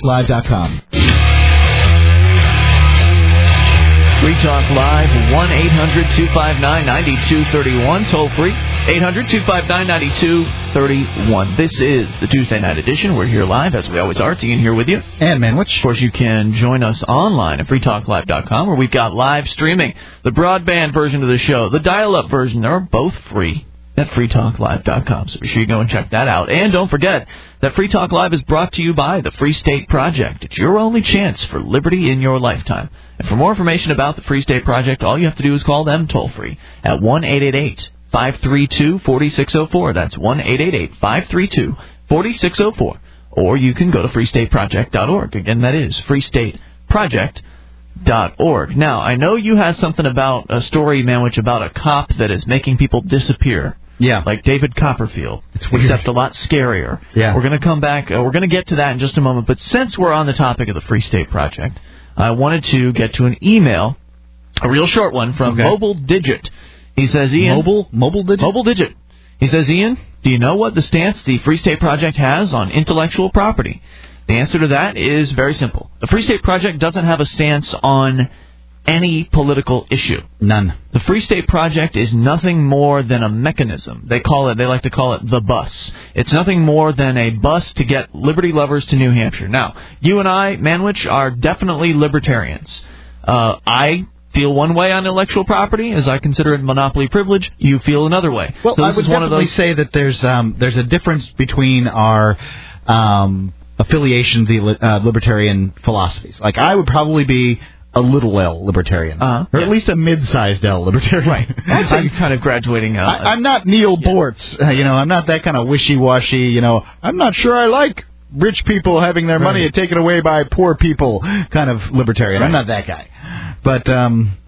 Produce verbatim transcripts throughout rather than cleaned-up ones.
live dot com. Free Talk Live, one eight hundred two five nine nine two three one, toll free, eight hundred two five nine nine two three one. This is the Tuesday night edition. We're here live, as we always are. Ian here with you. And Manwich. Of course, you can join us online at free talk live dot com, where we've got live streaming, the broadband version of the show, the dial-up version. They're both free at free talk live dot com, so be sure you go and check that out. And don't forget that Free Talk Live is brought to you by the Free State Project. It's your only chance for liberty in your lifetime. And for more information about the Free State Project, all you have to do is call them toll-free at one eight eight eight five three two four six zero four. That's one eight eight eight five three two four six zero four. Or you can go to free state project dot org. Again, that is free state project dot org. Now, I know you had something about a story, Manwich, about a cop that is making people disappear. Yeah. Like David Copperfield, except a lot scarier. Yeah. We're going to come back. Uh, we're going to get to that in just a moment. But since we're on the topic of the Free State Project, I wanted to get to an email, a real short one, from okay. Mobile Digit. He says, Ian... Mobile? Mobile Digit? Mobile Digit. He says, Ian, do you know what the stance the Free State Project has on intellectual property? The answer to that is very simple. The Free State Project doesn't have a stance on any political issue. None. The Free State Project is nothing more than a mechanism. They call it, they like to call it the bus. It's nothing more than a bus to get liberty lovers to New Hampshire. Now, you and I, Manwich, are definitely libertarians. Uh, I feel one way on intellectual property, as I consider it monopoly privilege. You feel another way. Well, so I would is one definitely of those... say that there's um, there's a difference between our um, affiliation, the uh, libertarian philosophies. Like, I would probably be a little L libertarian, uh-huh. or yeah. at least a mid-sized L libertarian. Right. I'd say you're kind of graduating. Uh, I, I'm not Neil yeah. Bortz. Uh, you know, I'm not that kind of wishy-washy. You know, I'm not sure I like rich people having their right. money taken away by poor people kind of libertarian. Right. I'm not that guy. But um,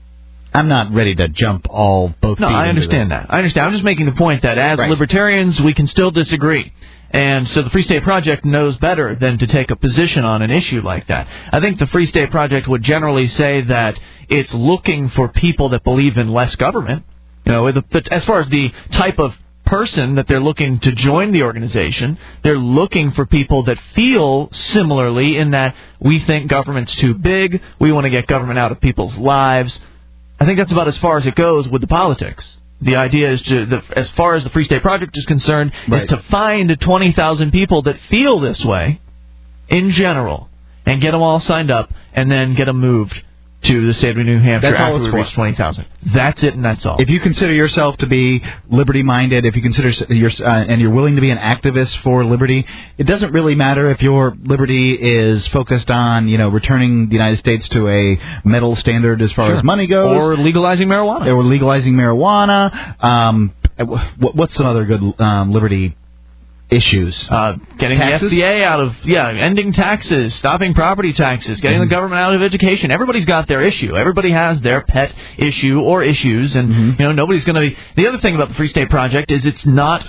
I'm not ready to jump all both No, feet I understand into that. I understand. I'm just making the point that as right. libertarians, we can still disagree. And so the Free State Project knows better than to take a position on an issue like that. I think the Free State Project would generally say that it's looking for people that believe in less government. You know, but as far as the type of person that they're looking to join the organization, they're looking for people that feel similarly in that we think government's too big, we want to get government out of people's lives. I think that's about as far as it goes with the politics. The idea is to, the, as far as the Free State Project is concerned, right. is to find twenty thousand people that feel this way, in general, and get them all signed up, and then get them moved to the state of New Hampshire that's after all we it's reach for. twenty thousand. That's it, and that's all. If you consider yourself to be liberty-minded, if you consider you're, uh, and you're willing to be an activist for liberty, it doesn't really matter if your liberty is focused on, you know, returning the United States to a metal standard as far sure. as money goes, or legalizing marijuana, or legalizing marijuana. Um, what's some other good um, liberty issues? Uh, getting taxes? the F D A out of, yeah, ending taxes, stopping property taxes, getting mm-hmm. the government out of education. Everybody's got their issue. Everybody has their pet issue or issues, and, mm-hmm. you know, nobody's going to be... The other thing about the Free State Project is it's not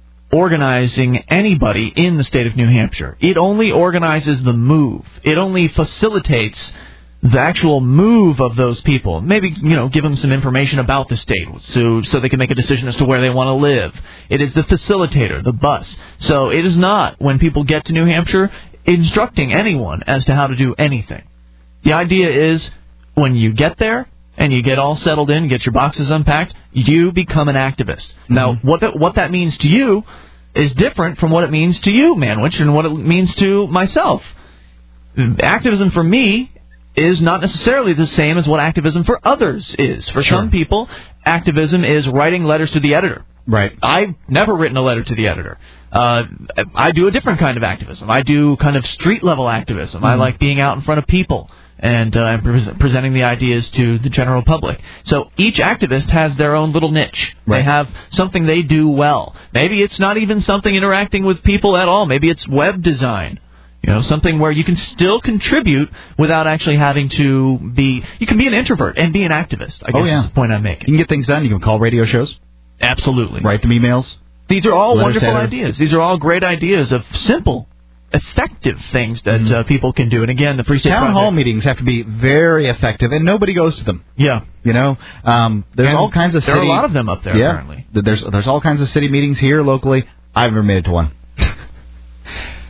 organizing anybody in the state of New Hampshire. It only organizes the move. It only facilitates the actual move of those people. Maybe, you know, give them some information about the state so so they can make a decision as to where they want to live. It is the facilitator, the bus. So it is not, when people get to New Hampshire, instructing anyone as to how to do anything. The idea is, when you get there and you get all settled in, get your boxes unpacked, you become an activist. Mm-hmm. Now, what that, what that means to you is different from what it means to you, Manwich, and what it means to myself. Activism for me is not necessarily the same as what activism for others is. For sure. some people, activism is writing letters to the editor. Right. I've never written a letter to the editor. Uh, I do a different kind of activism. I do kind of street-level activism. Mm-hmm. I like being out in front of people and uh, pre- presenting the ideas to the general public. So each activist has their own little niche. Right. They have something they do well. Maybe it's not even something interacting with people at all. Maybe it's web design. You know, something where you can still contribute without actually having to be... You can be an introvert and be an activist, I guess oh, yeah. is the point I'm making. You can get things done. You can call radio shows. Absolutely. Write them emails. These are all Letters wonderful to ideas. These are all great ideas of simple, effective things that mm-hmm. uh, people can do. And again, the Free State Town Project, hall meetings have to be very effective, and nobody goes to them. Yeah. You know, um, there's and all kinds of there city... There are a lot of them up there, yeah, apparently. There's, there's all kinds of city meetings here locally. I've never made it to one.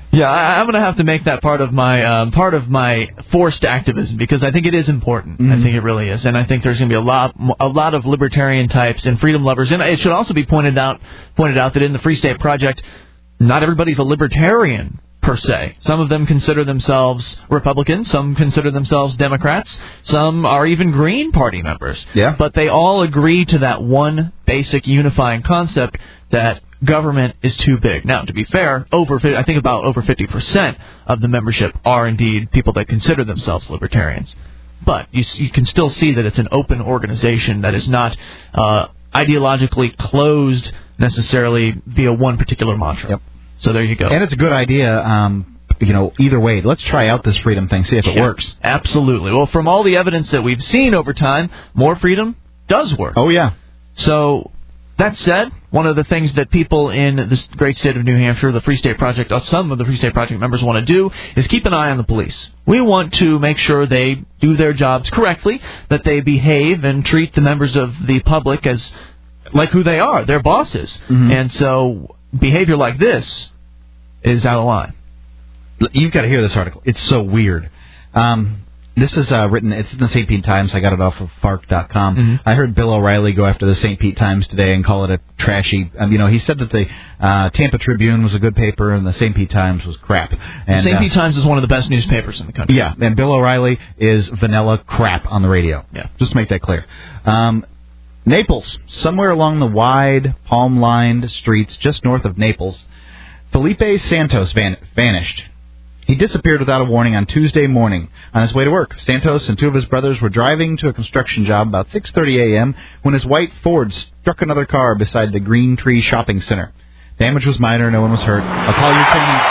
Yeah, I, I'm going to have to make that part of my um, part of my forced activism because I think it is important. Mm-hmm. I think it really is, and I think there's going to be a lot a lot of libertarian types and freedom lovers. And it should also be pointed out pointed out that in the Free State Project, not everybody's a libertarian per se. Some of them consider themselves Republicans, some consider themselves Democrats, some are even Green Party members. Yeah. But they all agree to that one basic unifying concept that government is too big. Now, to be fair, over I think about over fifty percent of the membership are indeed people that consider themselves libertarians. But you, you can still see that it's an open organization that is not uh, ideologically closed necessarily via one particular mantra. Yep. So there you go. And it's a good idea, um, you know, either way. Let's try out this freedom thing, see if it yeah, works. Absolutely. Well, from all the evidence that we've seen over time, more freedom does work. Oh, yeah. So, that said, one of the things that people in this great state of New Hampshire, the Free State Project, or some of the Free State Project members want to do, is keep an eye on the police. We want to make sure they do their jobs correctly, that they behave and treat the members of the public as like who they are, their bosses. Mm-hmm. And so behavior like this is out of line. You've got to hear this article. It's so weird. Um, this is uh, written, it's in the Saint Pete Times. I got it off of Fark dot com. Mm-hmm. I heard Bill O'Reilly go after the Saint Pete Times today and call it a trashy, um, you know, he said that the uh, Tampa Tribune was a good paper and the Saint Pete Times was crap. And Saint uh, Pete Times is one of the best newspapers in the country. Yeah, and Bill O'Reilly is vanilla crap on the radio. Yeah. Just to make that clear. Um, Naples, somewhere along the wide, palm-lined streets just north of Naples, Felipe Santos van- vanished. He disappeared without a warning on Tuesday morning. On his way to work, Santos and two of his brothers were driving to a construction job about six thirty a.m. when his white Ford struck another car beside the Green Tree Shopping Center. Damage was minor, no one was hurt. A Collier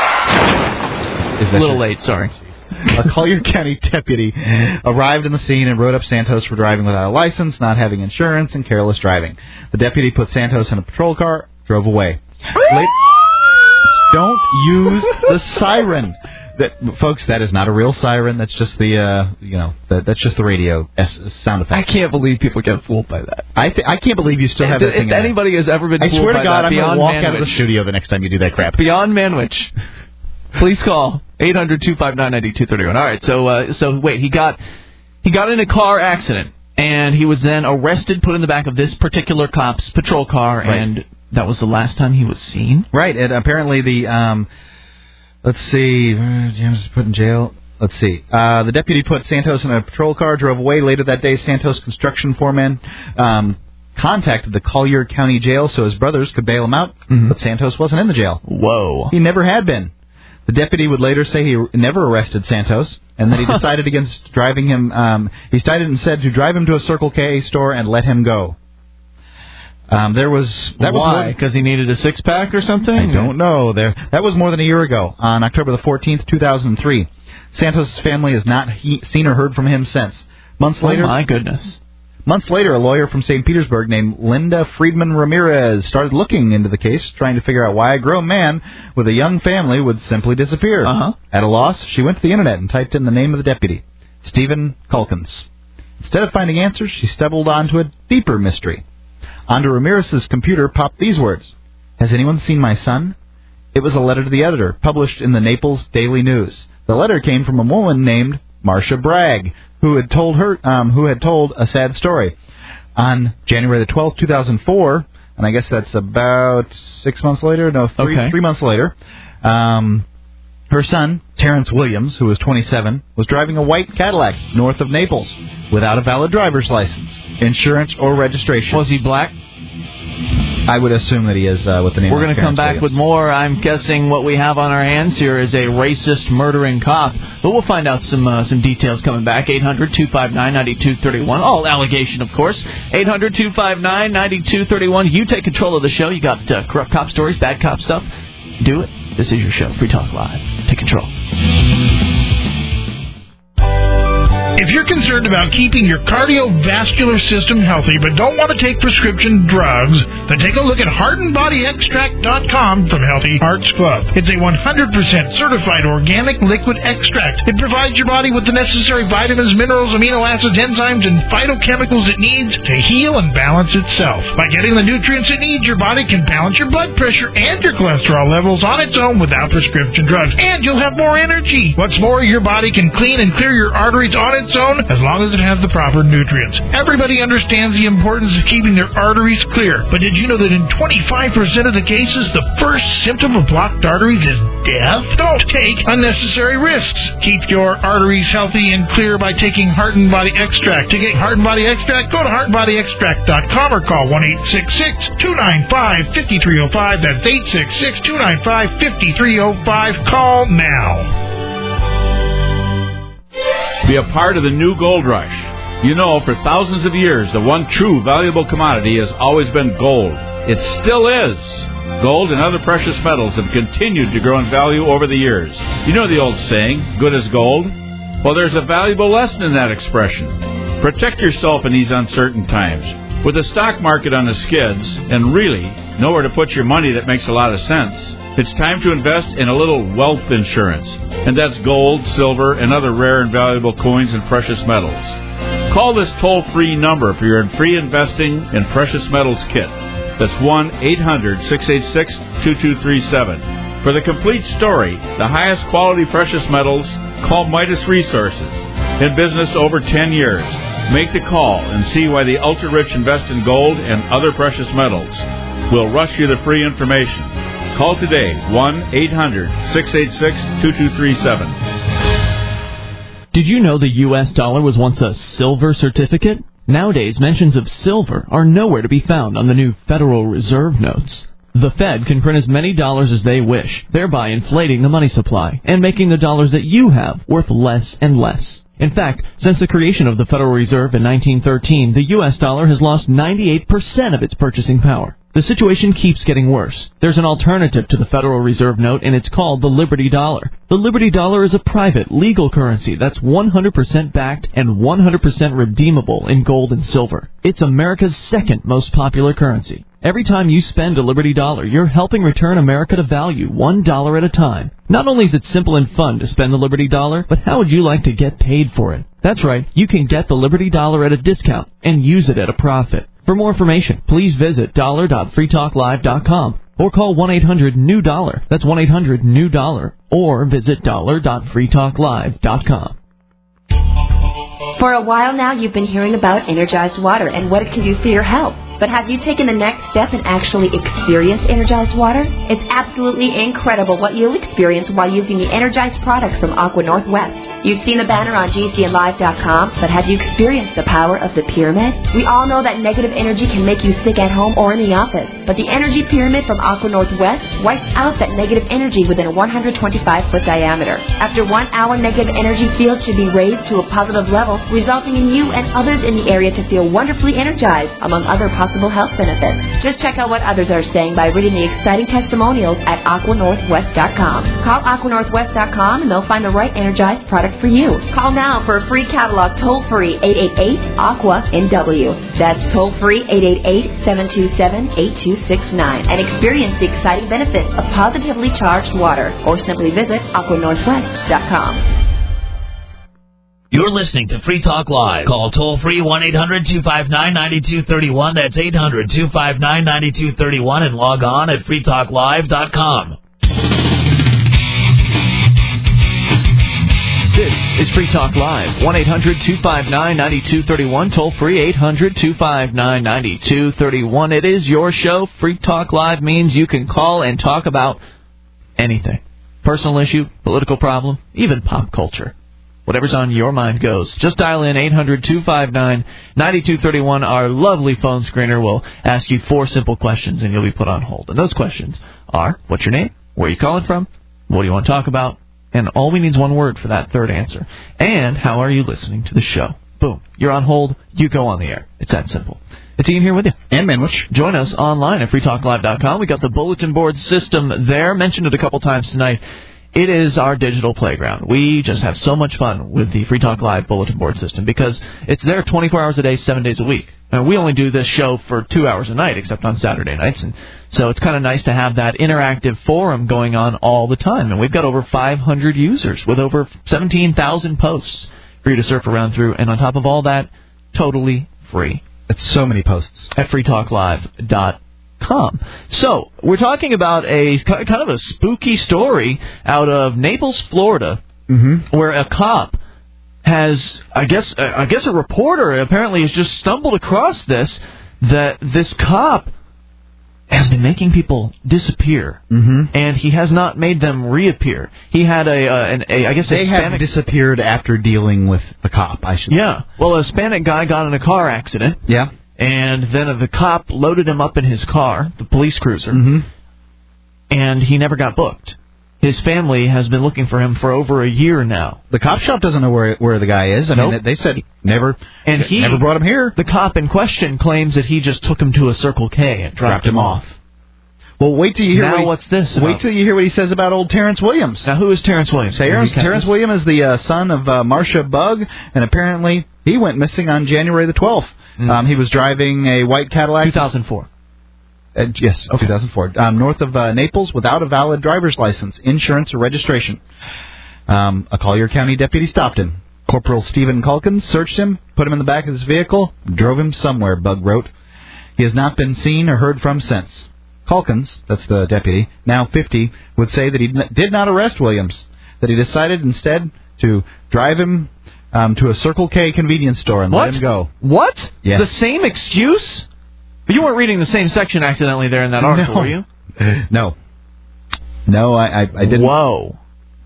County... Is that a little your... late, sorry. A Collier County deputy arrived on the scene and wrote up Santos for driving without a license, not having insurance, and careless driving. The deputy put Santos in a patrol car, drove away. Late... Don't use the siren. That, folks, that is not a real siren. That's just the, uh, you know, that, that's just the radio s- sound effect. I can't believe people get fooled by that. I th- I can't believe you still have if, that thing. If anybody has ever been I fooled swear to by God, that, I'm going to walk Manwich. out of the studio the next time you do that crap. Beyond Manwich. Please call eight hundred two five nine nine two three one. All right, so uh, so wait, he got he got in a car accident and he was then arrested, put in the back of this particular cop's patrol car, right. And that was the last time he was seen. Right, and apparently the um, let's see, James was put in jail. Let's see. Uh, the deputy put Santos in a patrol car, drove away. Later that day, Santos' construction foreman um, contacted the Collier County Jail so his brothers could bail him out, mm-hmm. But Santos wasn't in the jail. Whoa. He never had been. The deputy would later say he never arrested Santos, and that he decided against driving him. Um, he decided instead to drive him to a Circle K store and let him go. Um, there was that why? Because he needed a six pack or something. I don't know. There that was more than a year ago, on October the fourteenth, two thousand three. Santos' family has not he- seen or heard from him since. Months later, oh my goodness. Months later, a lawyer from Saint Petersburg named Linda Friedman Ramirez started looking into the case, trying to figure out why a grown man with a young family would simply disappear. Uh-huh. At a loss, she went to the internet and typed in the name of the deputy, Stephen Calkins. Instead of finding answers, she stumbled onto a deeper mystery. Onto Ramirez's computer popped these words: "Has anyone seen my son?" It was a letter to the editor, published in the Naples Daily News. The letter came from a woman named Marcia Bragg, who had told her, um, who had told a sad story. On January the twelfth, two thousand four, and I guess that's about six months later, no, three, okay. three months later, um, her son, Terrence Williams, who was twenty-seven, was driving a white Cadillac north of Naples without a valid driver's license, insurance, or registration. Was he black? I would assume that he is uh, with the name. We're going to come back Williams. with more. I'm guessing what we have on our hands here is a racist, murdering cop. But we'll find out some uh, some details coming back. eight hundred two five nine nine two three one. All allegation, of course. eight hundred two five nine nine two three one. You take control of the show. You got uh, corrupt cop stories, bad cop stuff. Do it. This is your show. Free Talk Live. Take control. If you're concerned about keeping your cardiovascular system healthy but don't want to take prescription drugs, then take a look at heart and body extract dot com from Healthy Hearts Club. It's a one hundred percent certified organic liquid extract. It provides your body with the necessary vitamins, minerals, amino acids, enzymes, and phytochemicals it needs to heal and balance itself. By getting the nutrients it needs, your body can balance your blood pressure and your cholesterol levels on its own without prescription drugs, and you'll have more energy. What's more, your body can clean and clear your arteries on its own as long as it has the proper nutrients. Everybody understands the importance of keeping their arteries clear, but did you know that in twenty-five percent of the cases, the first symptom of blocked arteries is death? Don't take unnecessary risks. Keep your arteries healthy and clear by taking Heart and Body Extract. To get Heart and Body Extract, go to heart and body extract dot com or call one eight six six, two nine five, five three zero five. That's eight six six, two nine five, five three zero five. Call now. Be a part of the new gold rush. You know, for thousands of years, the one true valuable commodity has always been gold. It still is. Gold and other precious metals have continued to grow in value over the years. You know the old saying, good as gold? Well, there's a valuable lesson in that expression. Protect yourself in these uncertain times. With the stock market on the skids, and really nowhere to put your money that makes a lot of sense, it's time to invest in a little wealth insurance. And that's gold, silver, and other rare and valuable coins and precious metals. Call this toll-free number for your free investing in precious metals kit. That's one eight hundred, six eight six, two two three seven. For the complete story, the highest quality precious metals, call Midas Resources. In business over ten years. Make the call and see why the ultra-rich invest in gold and other precious metals. We'll rush you the free information. Call today, one eight hundred, six eight six, two two three seven. Did you know the U S dollar was once a silver certificate? Nowadays, mentions of silver are nowhere to be found on the new Federal Reserve notes. The Fed can print as many dollars as they wish, thereby inflating the money supply and making the dollars that you have worth less and less. In fact, since the creation of the Federal Reserve in nineteen thirteen, the U S dollar has lost ninety-eight percent of its purchasing power. The situation keeps getting worse. There's an alternative to the Federal Reserve note, and it's called the Liberty Dollar. The Liberty Dollar is a private, legal currency that's one hundred percent backed and one hundred percent redeemable in gold and silver. It's America's second most popular currency. Every time you spend a Liberty Dollar, you're helping return America to value, one dollar at a time. Not only is it simple and fun to spend the Liberty Dollar, but how would you like to get paid for it? That's right, you can get the Liberty Dollar at a discount and use it at a profit. For more information, please visit dollar dot free talk live dot com or call one eight hundred new dollar. That's one eight hundred new dollar. Or visit dollar dot free talk live dot com. For a while now, you've been hearing about Energized Water and what it can do for your health. But have you taken the next step and actually experienced Energized Water? It's absolutely incredible what you'll experience while using the Energized products from Aqua Northwest. You've seen the banner on G C N live dot com, but have you experienced the power of the pyramid? We all know that negative energy can make you sick at home or in the office, but the energy pyramid from Aqua Northwest wipes out that negative energy within a one hundred twenty-five foot diameter. After one hour, negative energy field should be raised to a positive level, resulting in you and others in the area to feel wonderfully energized, among other possible health benefits. Just check out what others are saying by reading the exciting testimonials at aqua northwest dot com. Call aqua northwest dot com and they'll find the right energized product for you. Call now for a free catalog toll-free eight eight eight aqua N W. That's toll-free eight eight eight, seven two seven, eight two six nine and experience the exciting benefits of positively charged water, or simply visit aqua northwest dot com. You're listening to Free Talk Live. Call toll-free one eight hundred two five nine nine two three one. That's eight hundred two five nine nine two three one and log on at free talk live dot com. This is Free Talk Live. one eight hundred two five nine nine two three one. Toll-free eight hundred two five nine nine two three one. It is your show. Free Talk Live means you can call and talk about anything. Personal issue, political problem, even pop culture. Whatever's on your mind goes. Just dial in eight hundred two five nine nine two three one. Our lovely phone screener will ask you four simple questions, and you'll be put on hold. And those questions are, what's your name? Where are you calling from? What do you want to talk about? And all we need is one word for that third answer. And how are you listening to the show? Boom. You're on hold. You go on the air. It's that simple. It's Ian here with you. And Manwich. Join us online at free talk live dot com. We got the bulletin board system there. Mentioned it a couple times tonight It is our digital playground. We just have so much fun with the Free Talk Live bulletin board system because it's there twenty-four hours a day, seven days a week. And we only do this show for two hours a night, except on Saturday nights. And so it's kind of nice to have that interactive forum going on all the time. And we've got over five hundred users with over seventeen thousand posts for you to surf around through. And on top of all that, totally free. It's so many posts. At free talk live dot com. So, we're talking about a kind of a spooky story out of Naples, Florida, mm-hmm. where a cop has, I guess, I guess a reporter apparently has just stumbled across this, that this cop has been making people disappear, mm-hmm. and he has not made them reappear. He had a, uh, an, a I guess, they a have Hispanic... disappeared after dealing with the cop, I should Yeah. Well, a Hispanic guy got in a car accident. Yeah. And then the cop loaded him up in his car, the police cruiser, mm-hmm. and he never got booked. His family has been looking for him for over a year now. The cop shop doesn't know where where the guy is. I nope. mean, they said never, and he never brought him here. The cop in question claims that he just took him to a Circle K and dropped, dropped him off. Well, wait till you hear now what he, what's this about? Wait till you hear what he says about old Terrence Williams. Now, who is Terrence Williams? Terrence, Terrence Williams is the uh, son of uh, Marcia Bug, and apparently he went missing on January the twelfth. Mm. Um, he was driving a white Cadillac. two thousand four. Uh, yes, okay. two thousand four. Um, north of uh, Naples without a valid driver's license, insurance, or registration. Um, a Collier County deputy stopped him. Corporal Stephen Calkins searched him, put him in the back of his vehicle, drove him somewhere, Bug wrote. He has not been seen or heard from since. Calkins, that's the deputy, now fifty, would say that he did not arrest Williams, that he decided instead to drive him um, to a Circle K convenience store and what? let him go. What? Yes. The same excuse? You weren't reading the same section accidentally there in that article, no. were you? No. No, I, I, I didn't. Whoa.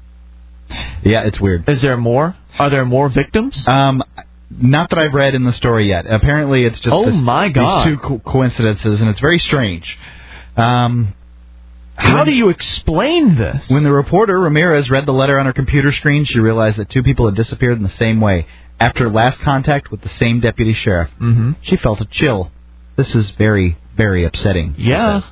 Yeah, it's weird. Is there more? Are there more victims? Um, not that I've read in the story yet. Apparently, it's just oh this, my God. these two co- coincidences, and it's very strange. Um, How when, do you explain this? When the reporter, Ramirez, read the letter on her computer screen, she realized that two people had disappeared in the same way after last contact with the same deputy sheriff. Mm-hmm. She felt a chill. This is very, very upsetting. Yeah.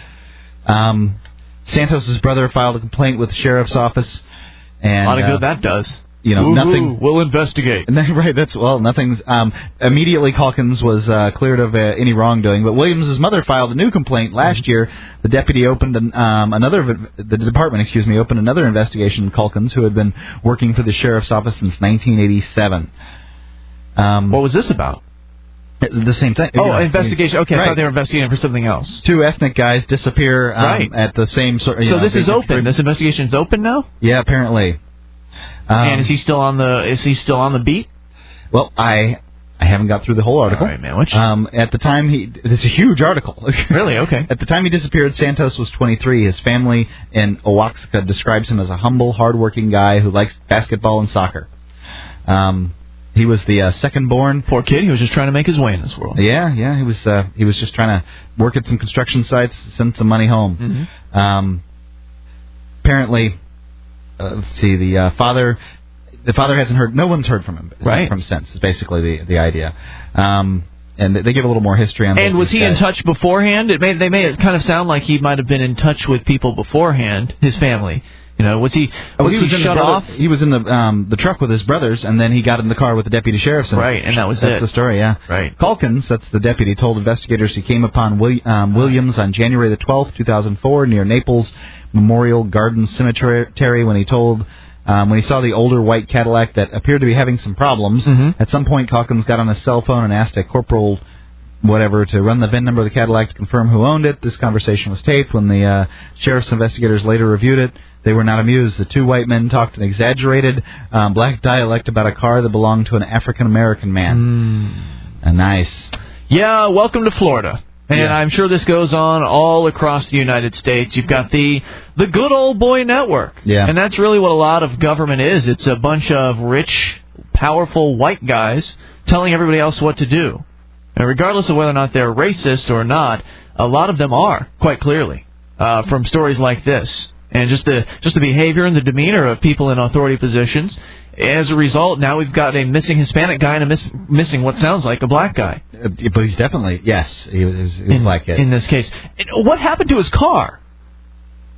Um, Santos' brother filed a complaint with the sheriff's office. And, a lot of good uh, that does. You know, Woo-hoo, nothing. We'll investigate. Right. That's well. Nothing's. Um, immediately, Calkins was uh, cleared of uh, any wrongdoing. But Williams' mother filed a new complaint last mm-hmm. year. The deputy opened an, um, another. The department, excuse me, opened another investigation. of Calkins, who had been working for the sheriff's office since nineteen eighty-seven. Um, what was this about? The same thing. Oh, you know, investigation. Okay, right. I thought they were investigating for something else. Two ethnic guys disappear um, right. at the same sort. So know, this is open. This investigation is open now. Yeah, apparently. Um, and is he still on the? Is he still on the beat? Well, I I haven't got through the whole article. All right, man. Which? Um, at the time he, it's a huge article. Really? Okay. At the time he disappeared, Santos was twenty-three. His family in Oaxaca describes him as a humble, hardworking guy who likes basketball and soccer. Um, he was the uh, second-born. Poor kid. He was just trying to make his way in this world. Yeah, yeah. He was uh, he was just trying to work at some construction sites, send some money home. Mm-hmm. Um, apparently. Uh, let's see, the uh, father, the father hasn't heard, no one's heard from him, right. from since, is basically the the idea. Um, and they give a little more history on. And was he guys. in touch beforehand? It made they made it kind of sound like he might have been in touch with people beforehand, his family. You know, was he was, oh, he, he, was he shut brother, off? He was in the um, the truck with his brothers, and then he got in the car with the deputy sheriff. And right, and that was that's it. the story, yeah. Right. Calkins, that's the deputy, told investigators he came upon Will, um, Williams on January the twelfth, two thousand four, near Naples Memorial Garden Cemetery, when he told. Um, when he saw the older white Cadillac that appeared to be having some problems. Mm-hmm. At some point, Calkins got on his cell phone and asked a corporal, whatever, to run the V I N number of the Cadillac to confirm who owned it. This conversation was taped. When the uh, sheriff's investigators later reviewed it, they were not amused. The two white men talked an exaggerated um, black dialect about a car that belonged to an African-American man. Mm. Uh, nice. Yeah, welcome to Florida. And yeah. I'm sure this goes on all across the United States. You've got the the good old boy network. Yeah. And that's really what a lot of government is. It's a bunch of rich, powerful white guys telling everybody else what to do. And regardless of whether or not they're racist or not, a lot of them are, quite clearly, uh, from stories like this. And just the just the behavior and the demeanor of people in authority positions. As a result, now we've got a missing Hispanic guy and a miss, missing what sounds like a black guy. Uh, but he's definitely, yes, he was, he was in, black kid. In this case. What happened to his car?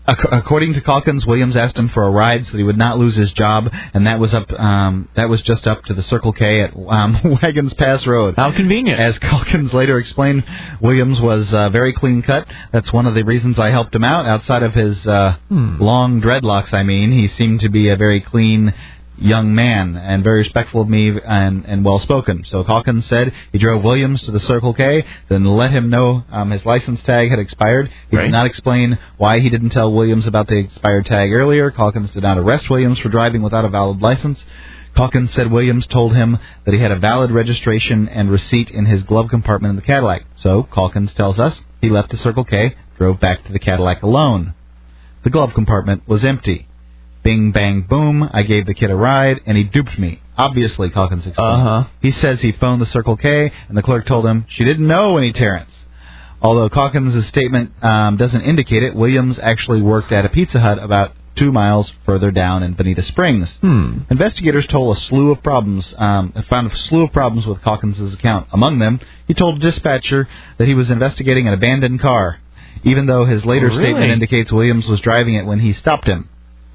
Ac- according to Calkins, Williams asked him for a ride so that he would not lose his job, and that was up. Um, that was just up to the Circle K at um, Wagons Pass Road. How convenient. As Calkins later explained, Williams was uh, very clean cut. That's one of the reasons I helped him out. Outside of his uh, hmm. long dreadlocks, I mean, he seemed to be a very clean young man and very respectful of me and, and well-spoken. So Calkins said he drove Williams to the Circle K, then let him know um, his license tag had expired. He right. did not explain why he didn't tell Williams about the expired tag earlier. Calkins did not arrest Williams for driving without a valid license. Calkins said Williams told him that he had a valid registration and receipt in his glove compartment in the Cadillac. So Calkins tells us he left the Circle K, drove back to the Cadillac alone. The glove compartment was empty. Bing, bang, boom, I gave the kid a ride, and he duped me. Obviously, Calkins explained. Uh-huh. He says he phoned the Circle K, and the clerk told him she didn't know any Terrence. Although Calkins' statement um, doesn't indicate it, Williams actually worked at a Pizza Hut about two miles further down in Bonita Springs. Hmm. Investigators told a slew of problems, um, found a slew of problems with Calkins' account. Among them, he told a dispatcher that he was investigating an abandoned car, even though his later really? statement indicates Williams was driving it when he stopped him.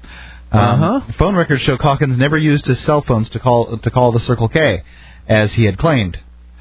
Um, uh-huh. Phone records show Calkins never used his cell phones to call to call the Circle K, as he had claimed.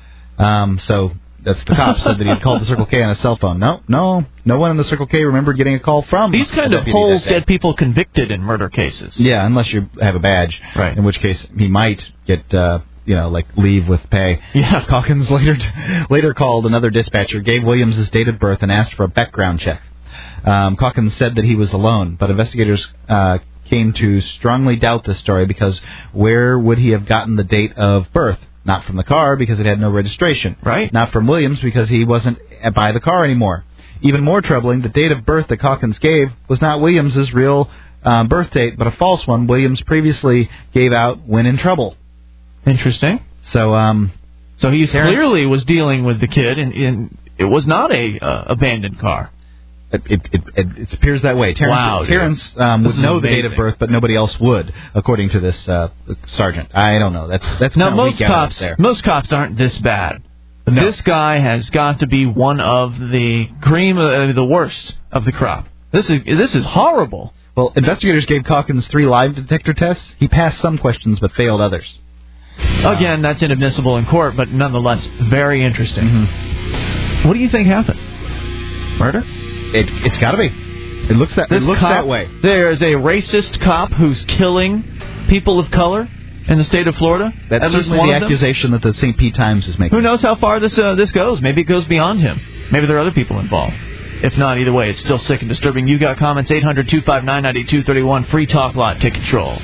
Um, so that's the cops said that he had called the Circle K on his cell phone. No, no, no one in the Circle K remembered getting a call from. These kind of holes get people convicted in murder cases. Yeah, unless you have a badge, right? In which case he might get, uh, you know, like leave with pay. Yeah. Calkins later later called another dispatcher, gave Williams his date of birth, and asked for a background check. Um, Calkins said that he was alone, but investigators Uh, came to strongly doubt this story because where would he have gotten the date of birth? Not from the car because it had no registration. Right. Not from Williams because he wasn't by the car anymore. Even more troubling, the date of birth that Calkins gave was not Williams's real uh, birth date, but a false one Williams previously gave out when in trouble. Interesting. So, um, so he Terrence, clearly was dealing with the kid, and, and it was not a uh, abandoned car. It, it, it, it appears that way. Terrence, wow, Terrence um, would know amazing. the date of birth, but nobody else would, according to this uh, sergeant. I don't know. That's that's now kind of most weak cops. there. Most cops aren't this bad. No. This guy has got to be one of the cream, uh, the worst of the crop. This is this is horrible. Well, investigators gave Calkins three lie detector tests. He passed some questions, but failed others. Again, that's inadmissible in court, but nonetheless, very interesting. Mm-hmm. What do you think happened? Murder? It, it's got to be. It looks that. This it looks cop, that way. There is a racist cop who's killing people of color in the state of Florida. That's At least certainly one the of them. accusation that the Saint Pete Times is making. Who knows how far this uh, this goes? Maybe it goes beyond him. Maybe there are other people involved. If not, either way, it's still sick and disturbing. You got comments? eight hundred two five nine nine two three one. Free talk lot. Take control.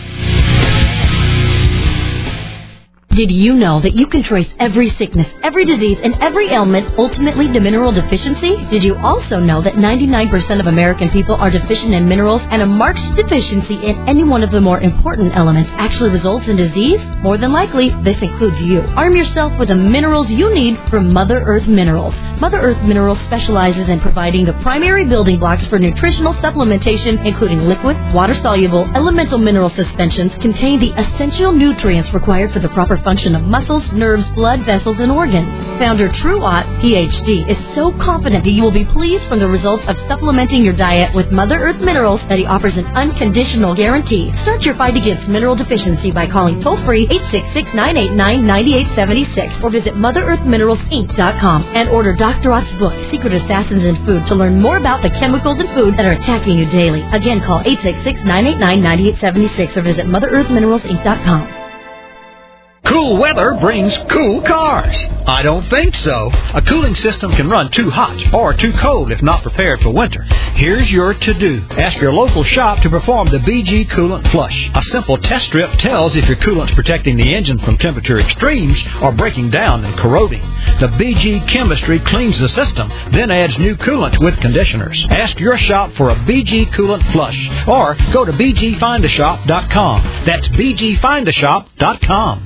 Did you know that you can trace every sickness, every disease, and every ailment ultimately to mineral deficiency? Did you also know that ninety-nine percent of American people are deficient in minerals, and a marked deficiency in any one of the more important elements actually results in disease? More than likely, this includes you. Arm yourself with the minerals you need from Mother Earth Minerals. Mother Earth Minerals specializes in providing the primary building blocks for nutritional supplementation, including liquid, water-soluble, elemental mineral suspensions, contain the essential nutrients required for the proper function of muscles, nerves, blood vessels, and organs. Founder True Ott, P H D, is so confident that you will be pleased from the results of supplementing your diet with Mother Earth Minerals that he offers an unconditional guarantee. Start your fight against mineral deficiency by calling toll-free eight six six, nine eight nine, nine eight seven six or visit Mother Earth Minerals Inc dot com and order Doctor Ott's book, Secret Assassins in Food, to learn more about the chemicals in food that are attacking you daily. Again, call eight six six, nine eight nine, nine eight seven six or visit Mother Earth Minerals Inc dot com. Cool weather brings cool cars. I don't think so. A cooling system can run too hot or too cold if not prepared for winter. Here's your to-do. Ask your local shop to perform the B G Coolant Flush. A simple test strip tells if your coolant's protecting the engine from temperature extremes or breaking down and corroding. The B G chemistry cleans the system, then adds new coolant with conditioners. Ask your shop for a B G Coolant Flush or go to b g find a shop dot com. That's b g find a shop dot com.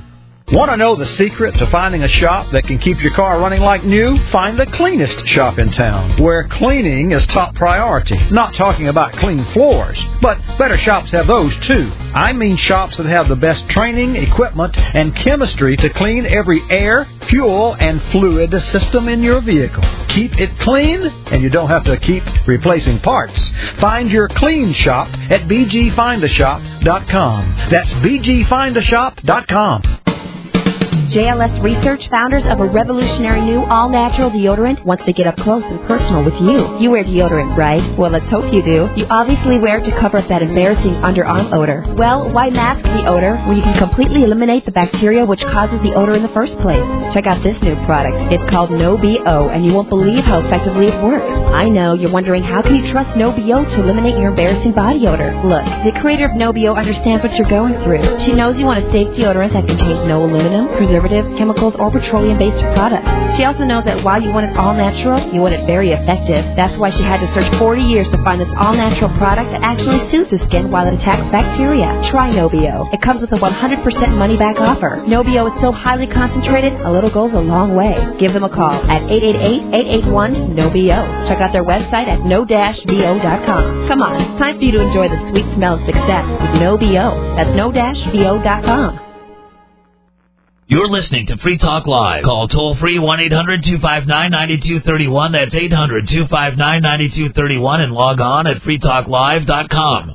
Want to know the secret to finding a shop that can keep your car running like new? Find the cleanest shop in town, where cleaning is top priority. Not talking about clean floors, but better shops have those too. I mean shops that have the best training, equipment, and chemistry to clean every air, fuel, and fluid system in your vehicle. Keep it clean, and you don't have to keep replacing parts. Find your clean shop at b g find a shop dot com. That's b g find a shop dot com. J L S Research, founders of a revolutionary new all-natural deodorant, wants to get up close and personal with you. You wear deodorant, right? Well, let's hope you do. You obviously wear it to cover up that embarrassing underarm odor. Well, why mask the odor when you can completely eliminate the bacteria which causes the odor in the first place? Check out this new product. It's called No B O, and you won't believe how effectively it works. I know, you're wondering how can you trust No B O to eliminate your embarrassing body odor? Look, the creator of No B O understands what you're going through. She knows you want a safe deodorant that contains no aluminum, preservatives, chemicals, or petroleum-based products. She also knows that while you want it all-natural, you want it very effective. That's why she had to search forty years to find this all-natural product that actually soothes the skin while it attacks bacteria. Try No B O. It comes with a one hundred percent money-back offer. No B O is so highly concentrated, a little goes a long way. Give them a call at eight eight eight, eight eight one, N O B O. Check out their website at no dash b o dot com. Come on, it's time for you to enjoy the sweet smell of success with No B O. That's no dash b o dot com. You're listening to Free Talk Live. Call toll-free one eight hundred two five nine nine two three one. That's eight hundred two five nine nine two three one. And log on at free talk live dot com.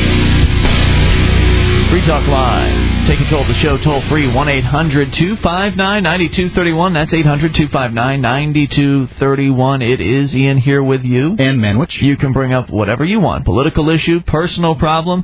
Free Talk Live. Take control of the show toll-free one eight hundred two five nine nine two three one. That's eight hundred two five nine nine two three one. It is Ian here with you. And Manwich. You can bring up whatever you want. Political issue, personal problem.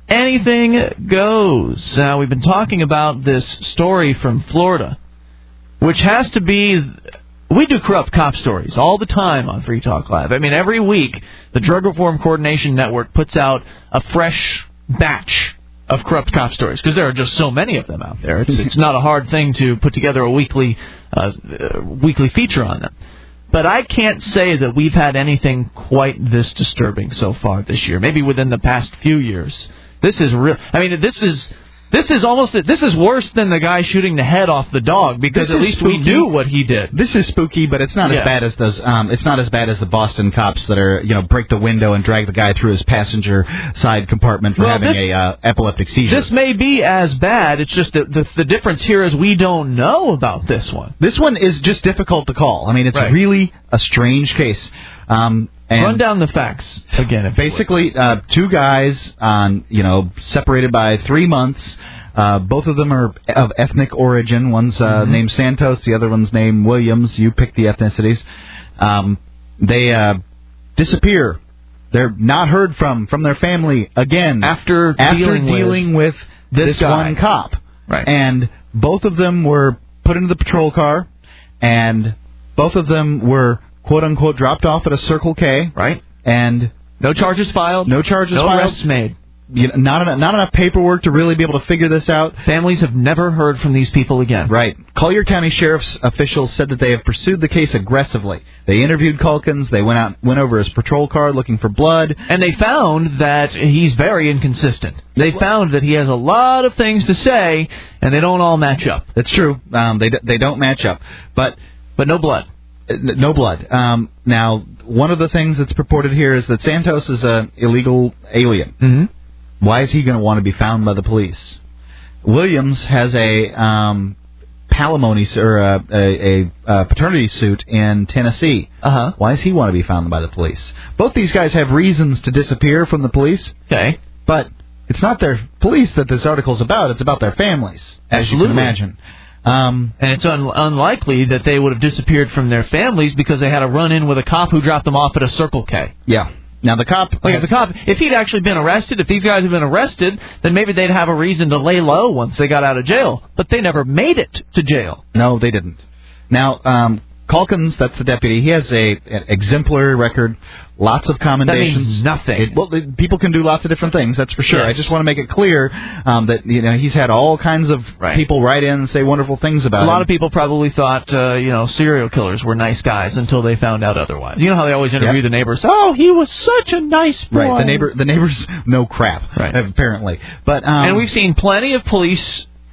Anything goes. Now, we've been talking about this story from Florida, which has to be... We do corrupt cop stories all the time on Free Talk Live. I mean, every week, the Drug Reform Coordination Network puts out a fresh batch of corrupt cop stories, because there are just so many of them out there. It's, it's not a hard thing to put together a weekly, uh, uh, weekly feature on them. But I can't say that we've had anything quite this disturbing so far this year, maybe within the past few years. This is real. I mean, this is this is almost this is worse than the guy shooting the head off the dog, because this at least spooky. we knew what he did. This is spooky, but it's not yeah. as bad as those. Um, it's not as bad as the Boston cops that are, you know, break the window and drag the guy through his passenger side compartment for well, having this, a uh, epileptic seizure. This may be as bad. It's just that the, the difference here is we don't know about this one. This one is just difficult to call. I mean, it's right. really a strange case. Um, And Run down the facts again. If basically, uh, two guys on, you know, separated by three months. Uh, both of them are of ethnic origin. One's uh, mm-hmm. named Santos. The other one's named Williams. You pick the ethnicities. Um, they uh, disappear. They're not heard from from their family again after after dealing, dealing with, with this, this guy. one cop. Right. And both of them were put into the patrol car, and both of them were, quote-unquote, dropped off at a Circle K. Right. And no charges filed. No charges no filed. arrests made. You know, not enough, not enough paperwork to really be able to figure this out. Families have never heard from these people again. Right. Collier County Sheriff's officials said that they have pursued the case aggressively. They interviewed Calkins. They went out, went over his patrol car looking for blood. And they found that he's very inconsistent. They found that he has a lot of things to say, and they don't all match up. That's true. Um, they they don't match up. But but no blood. No blood. Um, now, one of the things that's purported here is that Santos is an illegal alien. Mm-hmm. Why is he going to want to be found by the police? Williams has a um, palimony or a, a, a paternity suit in Tennessee. Uh-huh. Why does he want to be found by the police? Both these guys have reasons to disappear from the police. Okay. But it's not their police that this article's about. It's about their families, as Absolutely. you can imagine. Um, and it's un- unlikely that they would have disappeared from their families because they had a run-in with a cop who dropped them off at a Circle K. Yeah. Now, the cop... Like, if the cop, if he'd actually been arrested, if these guys had been arrested, then maybe they'd have a reason to lay low once they got out of jail. But they never made it to jail. No, they didn't. Now, um, Calkins, that's the deputy, he has a an exemplary record, lots of commendations. That means nothing. It, well, it, people can do lots of different things, that's for sure. Yes. I just want to make it clear um, that, you know, he's had all kinds of right. people write in and say wonderful things about him. A lot him. of people probably thought, uh, you know, serial killers were nice guys until they found out otherwise. You know how they always interview yep. the neighbors? Oh, he was such a nice boy. Right, the neighbor, the neighbors know crap, right. apparently. But um, and we've seen plenty of police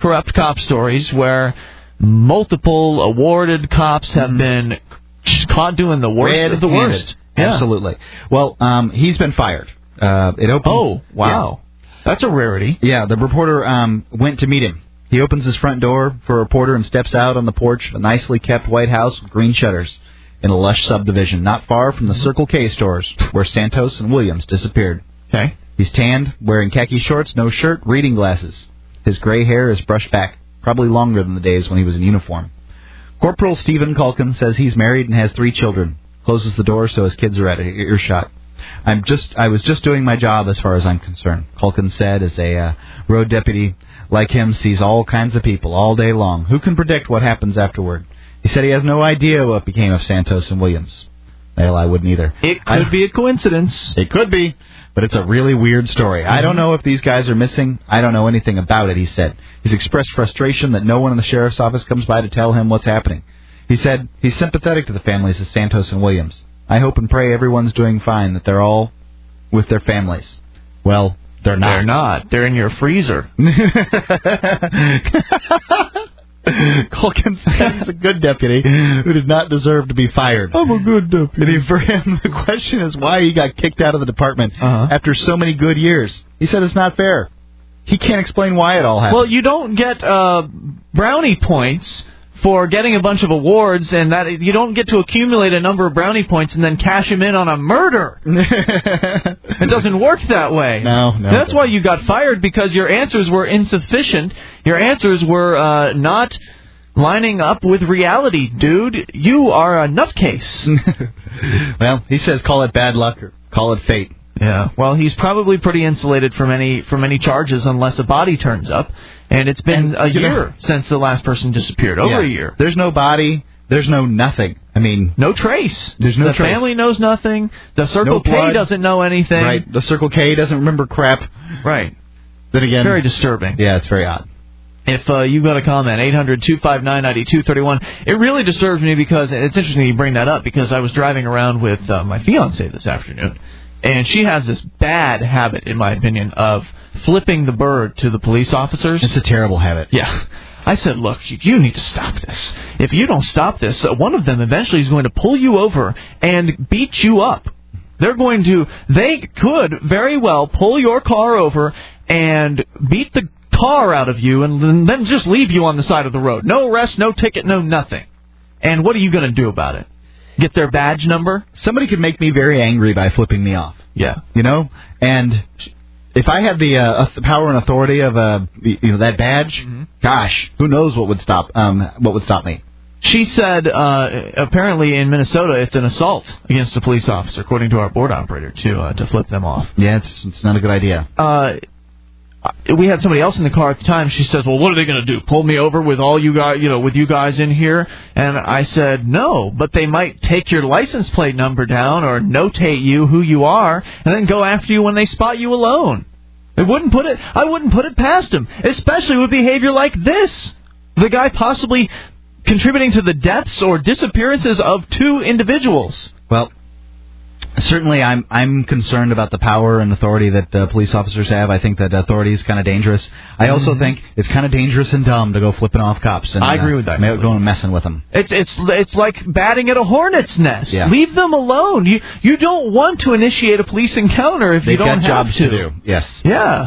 corrupt cop stories where multiple awarded cops have mm. been caught doing the worst Red of the handed. worst. Yeah. Absolutely. Well, um, he's been fired. Uh, it opens. Oh, wow. Yeah. That's a rarity. Yeah, the reporter um, went to meet him. He opens his front door for a reporter and steps out on the porch of a nicely kept White House with green shutters in a lush subdivision not far from the Circle K stores where Santos and Williams disappeared. Okay. He's tanned, wearing khaki shorts, no shirt, reading glasses. His gray hair is brushed back, probably longer than the days when he was in uniform. Corporal Stephen Culkin says he's married and has three children. Closes the door so his kids are at earshot. I'm just, I was just doing my job as far as I'm concerned, Culkin said as a uh, road deputy like him sees all kinds of people all day long. Who can predict what happens afterward? He said he has no idea what became of Santos and Williams. Well, I wouldn't either. It could be a coincidence. It could be, but it's a really weird story. Mm-hmm. I don't know if these guys are missing. I don't know anything about it, he said. He's expressed frustration that no one in the sheriff's office comes by to tell him what's happening. He said he's sympathetic to the families of Santos and Williams. I hope and pray everyone's doing fine, that they're all with their families. Well, they're not. They're not. They're in your freezer. Culkin said he's a good deputy who did not deserve to be fired. I'm a good deputy. And for him, the question is why he got kicked out of the department uh-huh. after so many good years. He said it's not fair. He can't explain why it all happened. Well, you don't get uh, brownie points for getting a bunch of awards, and that you don't get to accumulate a number of brownie points and then cash them in on a murder. It doesn't work that way. No, no. That's why you got fired, because your answers were insufficient. Your answers were uh, not lining up with reality, dude. You are a nutcase. Well, he says call it bad luck or call it fate. Yeah. Well, he's probably pretty insulated from any from any charges unless a body turns up. And it's been and, a year know, since the last person disappeared. Over yeah. a year. There's no body. There's no nothing. I mean... No trace. There's no the trace. The family knows nothing. The Circle no K doesn't know anything. Right. The Circle K doesn't remember crap. Right. Then again... Very disturbing. Yeah, it's very odd. If uh, you've got a comment, eight hundred two five nine nine two three one. It really disturbs me because... It's interesting you bring that up because I was driving around with uh, my fiancée this afternoon. And she has this bad habit, in my opinion, of flipping the bird to the police officers. It's a terrible habit. Yeah. I said, look, you need to stop this. If you don't stop this, one of them eventually is going to pull you over and beat you up. They're going to, they could very well pull your car over and beat the car out of you and then just leave you on the side of the road. No arrest, no ticket, no nothing. And what are you going to do about it? Get their badge number? Somebody could make me very angry by flipping me off. Yeah. You know? And if I had the uh, power and authority of uh, you know that badge, mm-hmm. gosh, who knows what would stop um what would stop me. She said uh, apparently in Minnesota it's an assault against a police officer, according to our board operator, to uh, to flip them off. Yeah, it's it's not a good idea. Uh We had somebody else in the car at the time. She says, well, what are they going to do? Pull me over with all you guys, you know, with you guys in here? And I said, no, but they might take your license plate number down or notate you who you are and then go after you when they spot you alone. It wouldn't put it, I wouldn't put it past them, especially with behavior like this. The guy possibly contributing to the deaths or disappearances of two individuals. Well, certainly, I'm I'm concerned about the power and authority that uh, police officers have. I think that authority is kind of dangerous. I also mm-hmm. think it's kind of dangerous and dumb to go flipping off cops. And, I agree uh, with that. Ma- going messing with them. It's it's it's like batting at a hornet's nest. Yeah. Leave them alone. You you don't want to initiate a police encounter if They've you don't got have jobs to. to do. Yes. Yeah.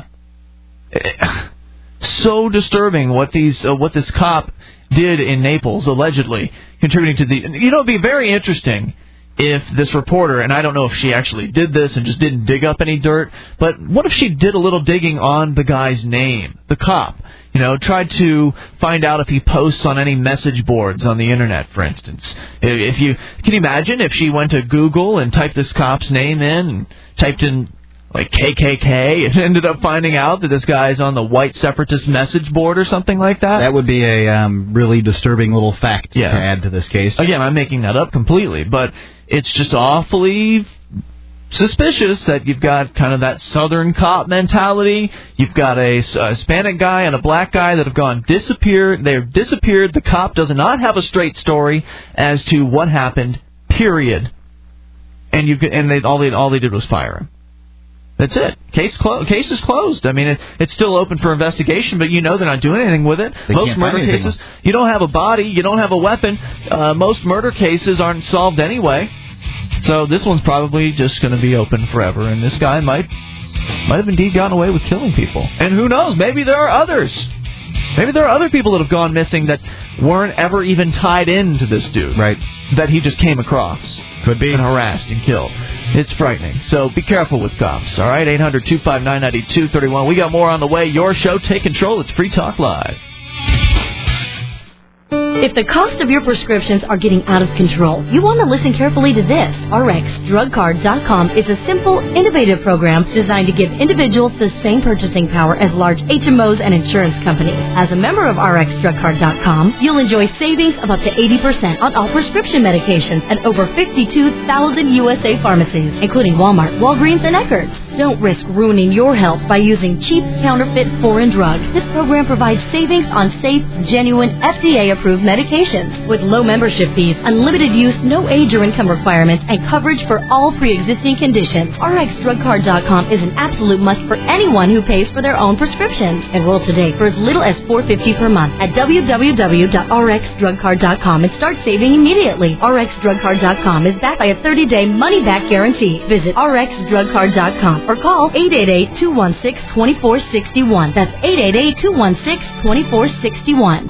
So disturbing what these uh, what this cop did in Naples, allegedly contributing to the. You know, it'd be very interesting if this reporter, and I don't know if she actually did this and just didn't dig up any dirt, but what if she did a little digging on the guy's name, the cop? You know, tried to find out if he posts on any message boards on the internet, for instance. If you can you imagine if she went to Google and typed this cop's name in and typed in like K K K and ended up finding out that this guy's on the white separatist message board or something like that? That would be a um, really disturbing little fact yeah. to add to this case. Again, I'm making that up completely, but it's just awfully suspicious that you've got kind of that southern cop mentality. You've got a, a Hispanic guy and a black guy that have gone disappeared. They've disappeared. The cop does not have a straight story as to what happened, period. And you and they all they all they did was fire him. That's it. Case clo- case is closed. I mean, it, it's still open for investigation, but you know they're not doing anything with it. They most can't murder find anything. cases, you don't have a body, you don't have a weapon. Uh, most murder cases aren't solved anyway. So this one's probably just going to be open forever, and this guy might might have indeed gotten away with killing people. And who knows? Maybe there are others. Maybe there are other people that have gone missing that weren't ever even tied into this dude. Right. That he just came across. Could be. And harassed and killed. It's frightening. So be careful with cops. All right, eight hundred two five nine nine two three one. We got more on the way. Your show. Take control. It's Free Talk Live. If the cost of your prescriptions are getting out of control, you want to listen carefully to this. R X Drug Card dot com is a simple, innovative program designed to give individuals the same purchasing power as large H M Os and insurance companies. As a member of R X Drug Card dot com, you'll enjoy savings of up to eighty percent on all prescription medications at over fifty-two thousand U S A pharmacies, including Walmart, Walgreens, and Eckerd's. Don't risk ruining your health by using cheap, counterfeit, foreign drugs. This program provides savings on safe, genuine, F D A-approved medications with low membership fees, unlimited use, no age or income requirements, and coverage for all pre-existing conditions. R X Drug Card dot com is an absolute must for anyone who pays for their own prescriptions. Enroll today for as little as four dollars and fifty cents per month at w w w dot r x drug card dot com and start saving immediately. R X Drug Card dot com is backed by a thirty-day money-back guarantee. Visit R X Drug Card dot com or call eight eight eight, two one six, two four six one. That's eight eight eight, two one six, two four six one.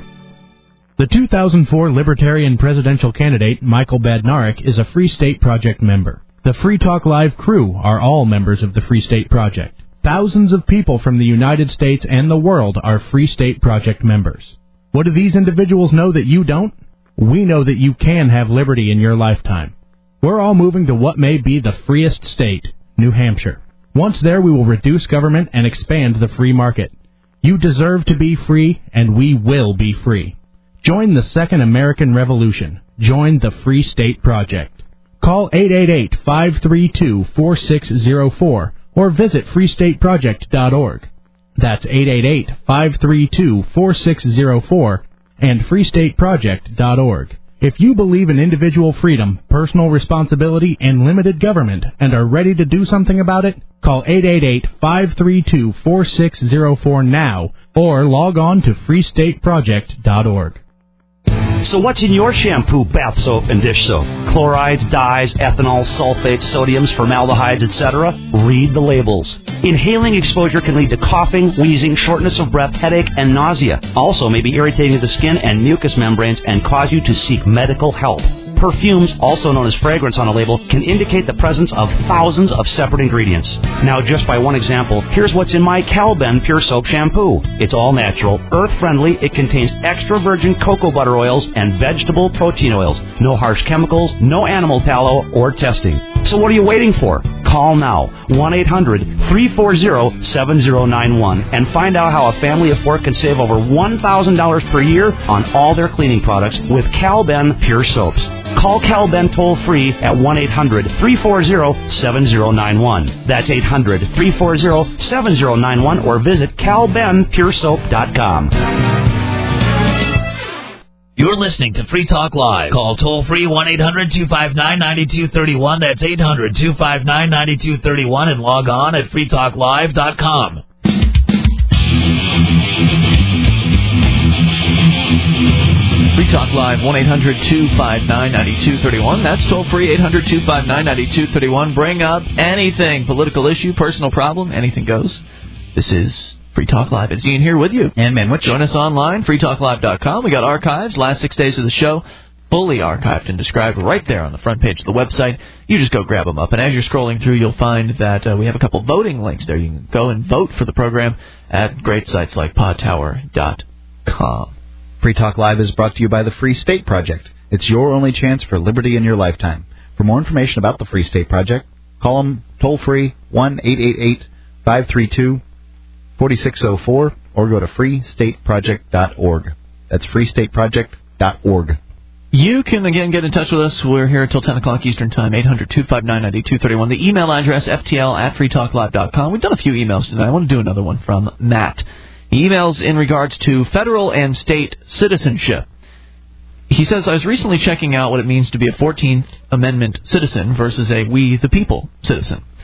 The two thousand four Libertarian presidential candidate, Michael Badnarik, is a Free State Project member. The Free Talk Live crew are all members of the Free State Project. Thousands of people from the United States and the world are Free State Project members. What do these individuals know that you don't? We know that you can have liberty in your lifetime. We're all moving to what may be the freest state, New Hampshire. Once there, we will reduce government and expand the free market. You deserve to be free, and we will be free. Join the Second American Revolution. Join the Free State Project. Call eight eight eight, five three two, four six zero four or visit free state project dot org. That's eight eight eight, five three two, four six zero four and free state project dot org. If you believe in individual freedom, personal responsibility, and limited government and are ready to do something about it, call eight eight eight, five three two, four six zero four now or log on to free state project dot org. So what's in your shampoo, bath soap, and dish soap? Chlorides, dyes, ethanol, sulfates, sodiums, formaldehydes, et cetera? Read the labels. Inhaling exposure can lead to coughing, wheezing, shortness of breath, headache, and nausea. Also may be irritating to the skin and mucous membranes and cause you to seek medical help. Perfumes, also known as fragrance on a label, can indicate the presence of thousands of separate ingredients. Now, just by one example, here's what's in my Calben Pure Soap Shampoo. It's all natural, earth-friendly, it contains extra virgin cocoa butter oils and vegetable protein oils. No harsh chemicals, no animal tallow, or testing. So what are you waiting for? Call now, one eight hundred, three four zero, seven zero nine one, and find out how a family of four can save over one thousand dollars per year on all their cleaning products with Calben Pure Soaps. Call Calben toll-free at one eight hundred, three four zero, seven zero nine one. That's eight hundred, three four zero, seven zero nine one or visit cal ben pure soap dot com. You're listening to Free Talk Live. Call toll-free one eight hundred, two five nine, nine two three one. That's eight hundred, two five nine, nine two three one and log on at free talk live dot com. Free Talk Live, one eight hundred, two five nine, nine two three one. That's toll-free, eight hundred, two five nine, nine two three one. Bring up anything, political issue, personal problem, anything goes. This is Free Talk Live. It's Ian here with you. And Manwich. Join us online, free talk live dot com. We got archives, last six days of the show, fully archived and described right there on the front page of the website. You just go grab them up. And as you're scrolling through, you'll find that uh, we have a couple voting links there. You can go and vote for the program at great sites like pod tower dot com. Free Talk Live is brought to you by the Free State Project. It's your only chance for liberty in your lifetime. For more information about the Free State Project, call them toll-free one eight eight eight, five three two, four six zero four or go to free state project dot org. That's free state project dot org. You can, again, get in touch with us. We're here until ten o'clock Eastern Time, eight hundred, two five nine, nine two three one. The email address, f t l at free talk live dot com. We've done a few emails tonight. I want to do another one from Matt. He emails in regards to federal and state citizenship. He says, I was recently checking out what it means to be a fourteenth Amendment citizen versus a We the People citizen.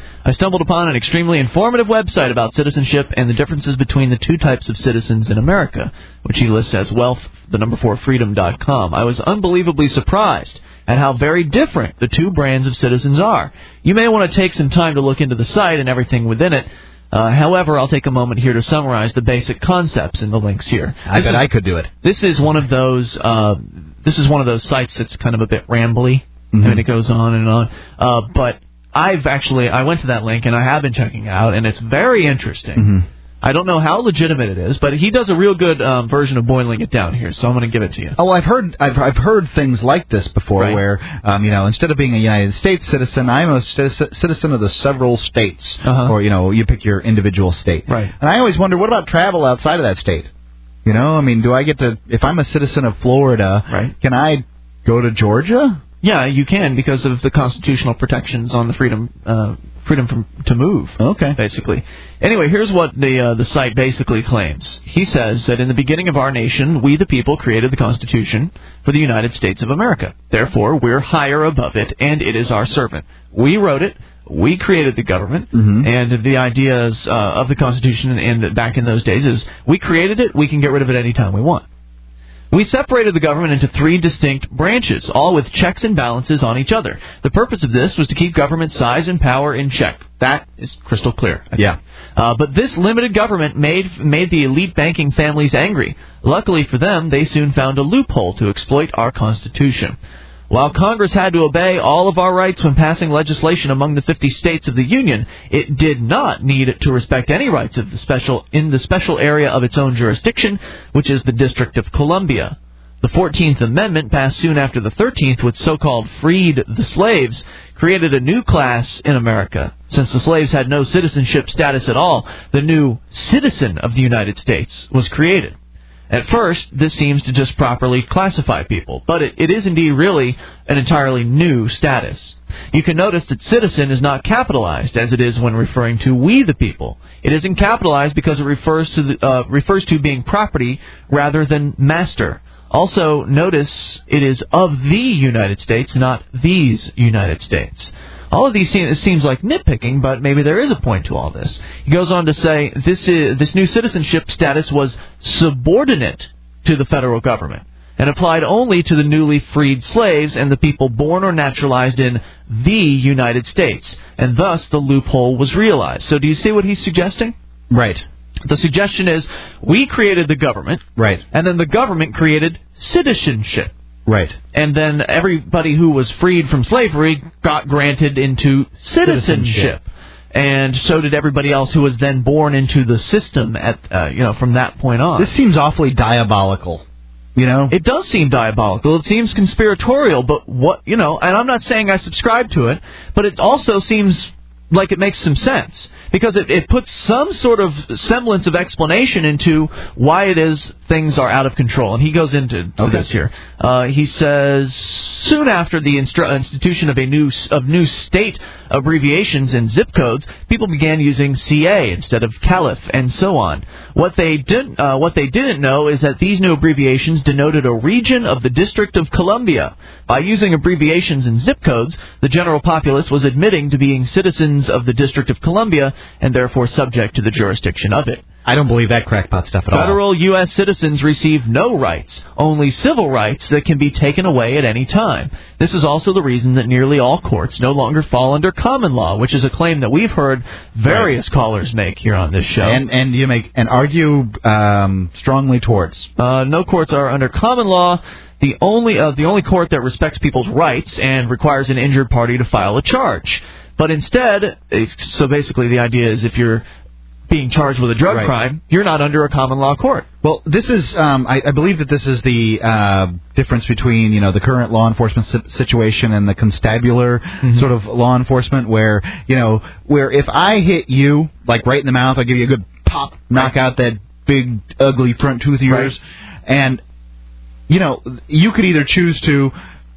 I stumbled upon an extremely informative website about citizenship and the differences between the two types of citizens in America, which he lists as wealth, the number four, freedom dot com. I was unbelievably surprised at how very different the two brands of citizens are. You may want to take some time to look into the site and everything within it. Uh, however, I'll take a moment here to summarize the basic concepts in the links here. I this bet is, I could do it. This is one of those. Uh, this is one of those sites that's kind of a bit rambly. Mm-hmm. I mean, it goes on and on. Uh, but I've actually I went to that link and I have been checking it out, and it's very interesting. Mm-hmm. I don't know how legitimate it is, but he does a real good um, version of boiling it down here, so I'm going to give it to you. Oh, I've heard I've I've heard things like this before, Right. where um, you know, instead of being a United States citizen, I'm a c- citizen of the several states, Uh-huh. or you know, you pick your individual state. Right. And I always wonder, what about travel outside of that state? You know, I mean, do I get to, if I'm a citizen of Florida, Right. can I go to Georgia? Yeah, you can because of the constitutional protections on the freedom uh, freedom from, to move. Okay. Basically. Anyway, here's what the uh, the site basically claims. He says that in the beginning of our nation, we the people created the Constitution for the United States of America. Therefore, we're higher above it, and it is our servant. We wrote it. We created the government, Mm-hmm. and the ideas uh, of the Constitution and, and back in those days is we created it. We can get rid of it any time we want. We separated the government into three distinct branches, all with checks and balances on each other. The purpose of this was to keep government size and power in check. That is crystal clear. I Yeah. think. Uh, but this limited government made made the elite banking families angry. Luckily for them, they soon found a loophole to exploit our Constitution. While Congress had to obey all of our rights when passing legislation among the fifty states of the Union, it did not need to respect any rights of the special in the special area of its own jurisdiction, which is the District of Columbia. The fourteenth Amendment, passed soon after the thirteenth, which so-called freed the slaves, created a new class in America. Since the slaves had no citizenship status at all, the new citizen of the United States was created. At first, this seems to just properly classify people, but it, it is indeed really an entirely new status. You can notice that citizen is not capitalized as it is when referring to we the people. It isn't capitalized because it refers to the, uh, refers to being property rather than master. Also, notice it is of the United States, not these United States. All of these seem, it seems like nitpicking, but maybe there is a point to all this. He goes on to say this is, this new citizenship status was subordinate to the federal government and applied only to the newly freed slaves and the people born or naturalized in the United States. And thus, the loophole was realized. So do you see what he's suggesting? Right. The suggestion is we created the government, Right. and then the government created citizenship. Right. And then everybody who was freed from slavery got granted into citizenship. Citizenship. And so did everybody else who was then born into the system at uh, you know from that point on. This seems awfully diabolical. You know? It does seem diabolical. It seems conspiratorial, but what, you know, and I'm not saying I subscribe to it, but it also seems like it makes some sense. Because it, it puts some sort of semblance of explanation into why it is things are out of control. And he goes into to Okay. this here. Uh, he says, soon after the instru- institution of a new of new state abbreviations and zip codes, people began using C A instead of Caliph and so on. What they didn't uh, what they didn't know is that these new abbreviations denoted a region of the District of Columbia. By using abbreviations and zip codes, the general populace was admitting to being citizens of the District of Columbia and therefore subject to the jurisdiction of it. I don't believe that crackpot stuff at all. Federal U S citizens receive no rights, only civil rights that can be taken away at any time. This is also the reason that nearly all courts no longer fall under common law, which is a claim that we've heard various right. callers make here on this show. And and you make and argue um, strongly towards. Uh, no courts are under common law. The only uh, the only court that respects people's rights and requires an injured party to file a charge. But instead, so basically the idea is if you're being charged with a drug right. crime, you're not under a common law court. Well, this is, um, I, I believe that this is the uh, difference between, you know, the current law enforcement si- situation and the constabular mm-hmm. sort of law enforcement where, you know, where if I hit you, like right in the mouth, I give you a good pop, knock out that big, ugly front tooth of yours, right. and, you know, you could either choose to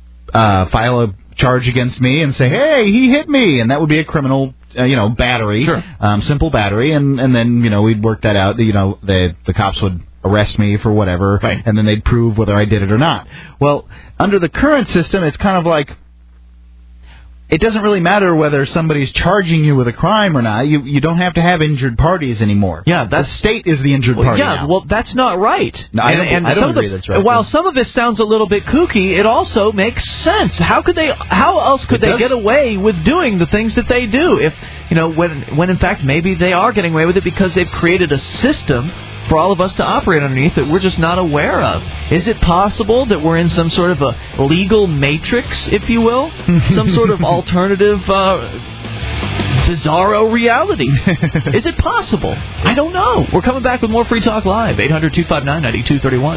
uh, file a charge against me and say, hey, he hit me, and that would be a criminal Uh, you know, battery, sure. um, simple battery, and, and then, you know, we'd work that out. You know, the the cops would arrest me for whatever, right. and then they'd prove whether I did it or not. Well, under the current system, it's kind of like, it doesn't really matter whether somebody's charging you with a crime or not. You you don't have to have injured parties anymore. Yeah, that's, the state is the injured well, party yeah, now. well, that's not right. No, I don't, and, and I don't agree the, that's right. While some of this sounds a little bit kooky, it also makes sense. How could they? How else could it they does. get away with doing the things that they do? If you know, when when in fact maybe they are getting away with it because they've created a system for all of us to operate underneath that we're just not aware of. Is it possible that we're in some sort of a legal matrix, if you will? Some sort of alternative, uh, bizarro reality? Is it possible? I don't know. We're coming back with more Free Talk Live, eight hundred two five nine nine two three one.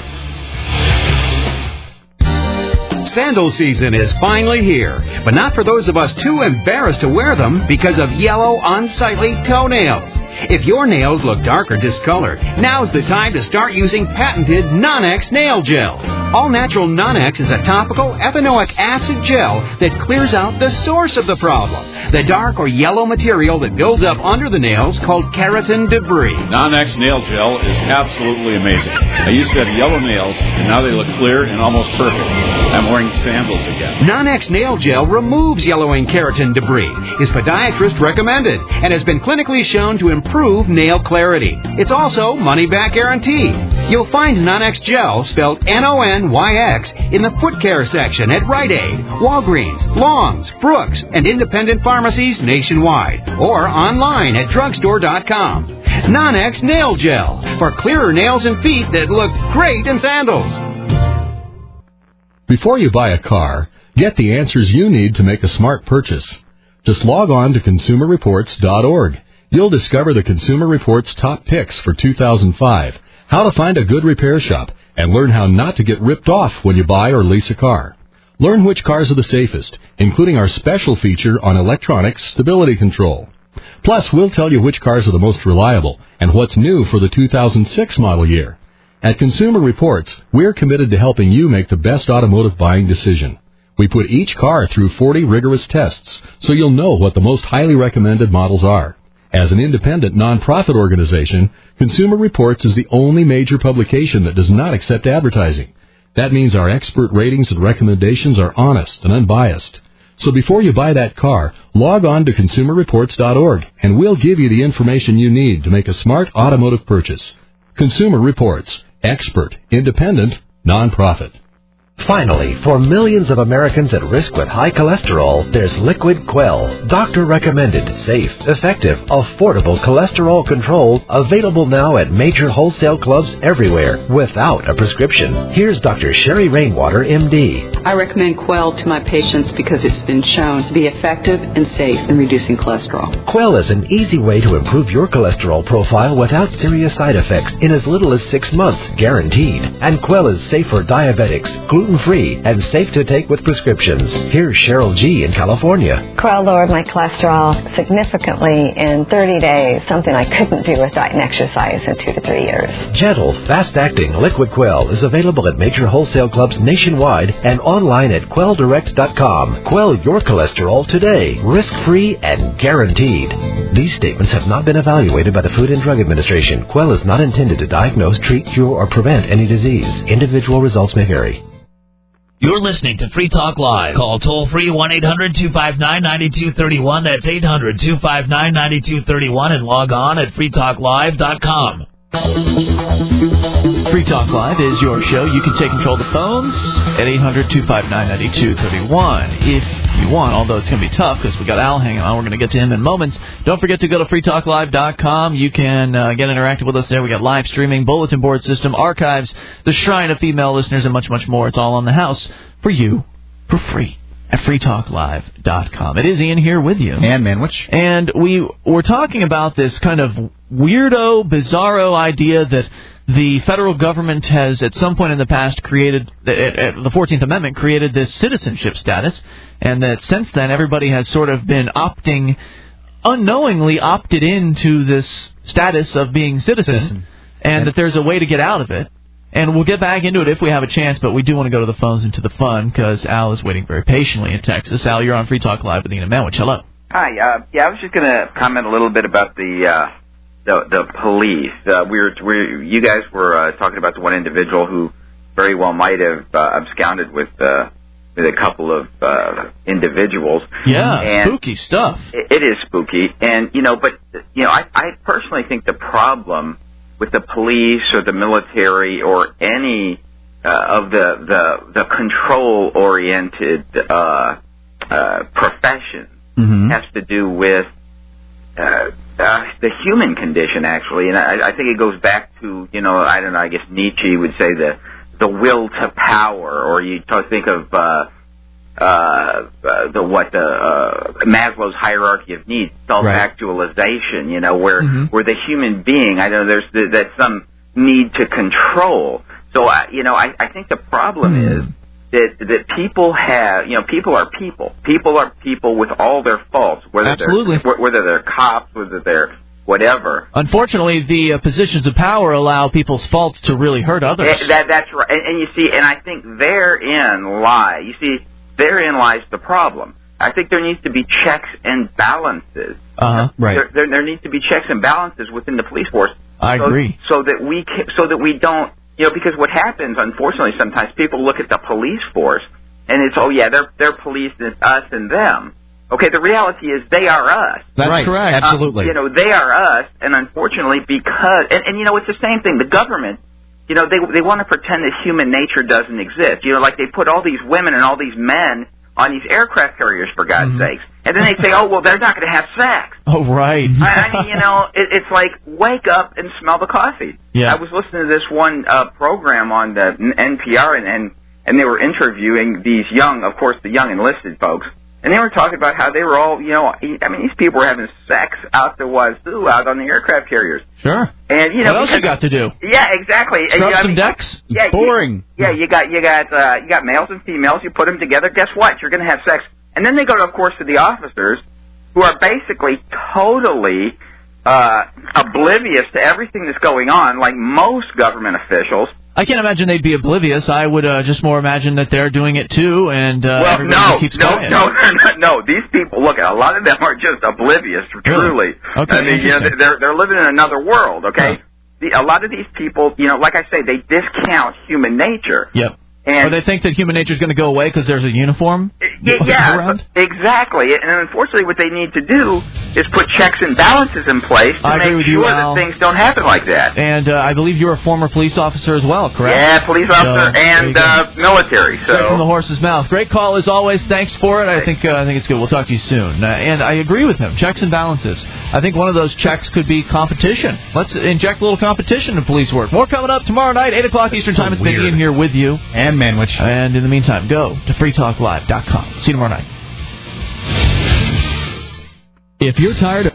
Sandal season is finally here, but not for those of us too embarrassed to wear them because of yellow, unsightly toenails. If your nails look dark or discolored, now's the time to start using patented Non-X Nail Gel. All Natural Non-X is a topical ethanoic acid gel that clears out the source of the problem, the dark or yellow material that builds up under the nails called keratin debris. Non-X Nail Gel is absolutely amazing. I used to have yellow nails, and now they look clear and almost perfect. I'm wearing sandals again. Non-X Nail Gel removes yellowing keratin debris, is podiatrist recommended, and has been clinically shown to improve nail clarity. It's also money-back guarantee. You'll find Non-X Gel, spelled N O N Y X, in the foot care section at Rite Aid, Walgreens, Long's, Brooks, and independent pharmacies nationwide, or online at drugstore dot com. Non-X Nail Gel, for clearer nails and feet that look great in sandals. Before you buy a car, get the answers you need to make a smart purchase. Just log on to consumer reports dot org. You'll discover the Consumer Reports top picks for two thousand five, how to find a good repair shop, and learn how not to get ripped off when you buy or lease a car. Learn which cars are the safest, including our special feature on electronic stability control. Plus, we'll tell you which cars are the most reliable and what's new for the two thousand six model year. At Consumer Reports, we're committed to helping you make the best automotive buying decision. We put each car through forty rigorous tests, so you'll know what the most highly recommended models are. As an independent nonprofit organization, Consumer Reports is the only major publication that does not accept advertising. That means our expert ratings and recommendations are honest and unbiased. So before you buy that car, log on to consumer reports dot org, and we'll give you the information you need to make a smart automotive purchase. Consumer Reports. Expert, independent, nonprofit. Finally, for millions of Americans at risk with high cholesterol, there's Liquid Quell. Doctor recommended, safe, effective, affordable cholesterol control, available now at major wholesale clubs everywhere without a prescription. Here's Doctor Sherry Rainwater, M D. I recommend Quell to my patients because it's been shown to be effective and safe in reducing cholesterol. Quell is an easy way to improve your cholesterol profile without serious side effects in as little as six months, guaranteed. And Quell is safe for diabetics, gluten-free, and safe to take with prescriptions. Here's Cheryl G. in California. Quell lowered my cholesterol significantly in thirty days, something I couldn't do with diet and exercise in two to three years. Gentle, fast-acting Liquid Quell is available at major wholesale clubs nationwide and online at quell direct dot com. Quell your cholesterol today, risk-free and guaranteed. These statements have not been evaluated by the Food and Drug Administration. Quell is not intended to diagnose, treat, cure, or prevent any disease. Individual results may vary. You're listening to Free Talk Live. Call toll-free one eight hundred two five nine nine two three one. That's eight hundred two five nine nine two three one, and log on at free talk live dot com. Free Talk Live is your show. You can take control of the phones at eight hundred two five nine nine two three one if you want, although it's going to be tough because we got Al hanging on. We're going to get to him in moments. Don't forget to go to free talk live dot com. You can uh, get interactive with us there. We got live streaming, bulletin board system, archives, the Shrine of Female Listeners, and much, much more. It's all on the house for you for free at free talk live dot com. It is Ian here with you. And Manwich. And we were talking about this kind of weirdo, bizarro idea that the federal government has at some point in the past created, the fourteenth Amendment created this citizenship status, and that since then everybody has sort of been opting, unknowingly opted into this status of being citizen, citizen. And, and that there's a way to get out of it. And we'll get back into it if we have a chance, but we do want to go to the phones and to the fun because Al is waiting very patiently in Texas. Al, you're on Free Talk Live with Ian and Manwich. Hello. Hi. Uh, yeah, I was just going to comment a little bit about the uh, the, the police. Uh, we were, we, you guys were uh, talking about the one individual who very well might have uh, absconded with uh, with a couple of uh, individuals. Yeah, and spooky stuff. It, it is spooky, and you know, but you know, I, I personally think the problem with the police or the military or any uh, of the the, the control-oriented uh, uh, professions mm-hmm. has to do with uh, uh, the human condition, actually, and I, I think it goes back to, you know, I don't know, I guess Nietzsche would say the the will to power, or you talk, think of uh, uh, uh, the what the uh, Maslow's hierarchy of needs, self-actualization. You know, where mm-hmm. where the human being, I know there's the, that's some need to control. So, I, you know, I, I think the problem mm. is that that people have, you know, people are people. People are people with all their faults, whether Absolutely. they're whether they're cops, whether they're whatever. Unfortunately, the uh, positions of power allow people's faults to really hurt others. That, that's right. And, and you see, and I think therein lie. You see, therein lies the problem. I think there needs to be checks and balances. Uh-huh. Right. There, there, there needs to be checks and balances within the police force. I so, agree. So that we can, so that we don't, you know, because what happens, unfortunately, sometimes people look at the police force and it's, oh yeah, they're they're police, it's us and them. Okay, the reality is they are us. That's right. correct. Absolutely. Uh, you know, they are us, and unfortunately, because and, and you know, it's the same thing. The government, you know, they they want to pretend that human nature doesn't exist. You know, like they put all these women and all these men on these aircraft carriers, for God's mm-hmm. sakes, and then they say, oh well, they're not going to have sex. Oh right. I, I mean, you know, it, it's like wake up and smell the coffee. Yeah. I was listening to this one uh, program on the N P R, and, and and they were interviewing these young, of course, the young enlisted folks. And they were talking about how they were all, you know, I mean, these people were having sex out the wazoo out on the aircraft carriers. Sure. And you know, what else you got to do? Yeah, exactly. Scrub and, you know, some I mean, decks. Yeah, boring. You, yeah, you got you got uh, you got males and females. You put them together. Guess what? You're going to have sex. And then they go, to, of course, to the officers, who are basically totally uh, oblivious to everything that's going on, like most government officials. I can't imagine they'd be oblivious. I would uh, just more imagine that they're doing it too, and uh, well, everybody no, keeps no, quiet. no, no, no. These people, look, a lot of them are just oblivious, truly. Really? Okay, I mean, you know, they're they're living in another world. Okay, huh. the, a lot of these people, you know, like I say, they discount human nature. Yep. And or they think that human nature is going to go away because there's a uniform yeah, yeah around? Exactly. And unfortunately, what they need to do is put checks and balances in place to I make agree with sure you, that Al. things don't happen like that. And uh, I believe you're a former police officer as well, correct? Yeah, police officer so, and uh, military. So straight from the horse's mouth. Great call as always. Thanks for it. I think uh, I think it's good. We'll talk to you soon. Uh, and I agree with him. Checks and balances. I think one of those checks could be competition. Let's inject a little competition in police work. More coming up tomorrow night, eight o'clock Eastern Time. It's been Ian here with you. And Manwich. And in the meantime, go to free talk live dot com. See you tomorrow night. If you're tired of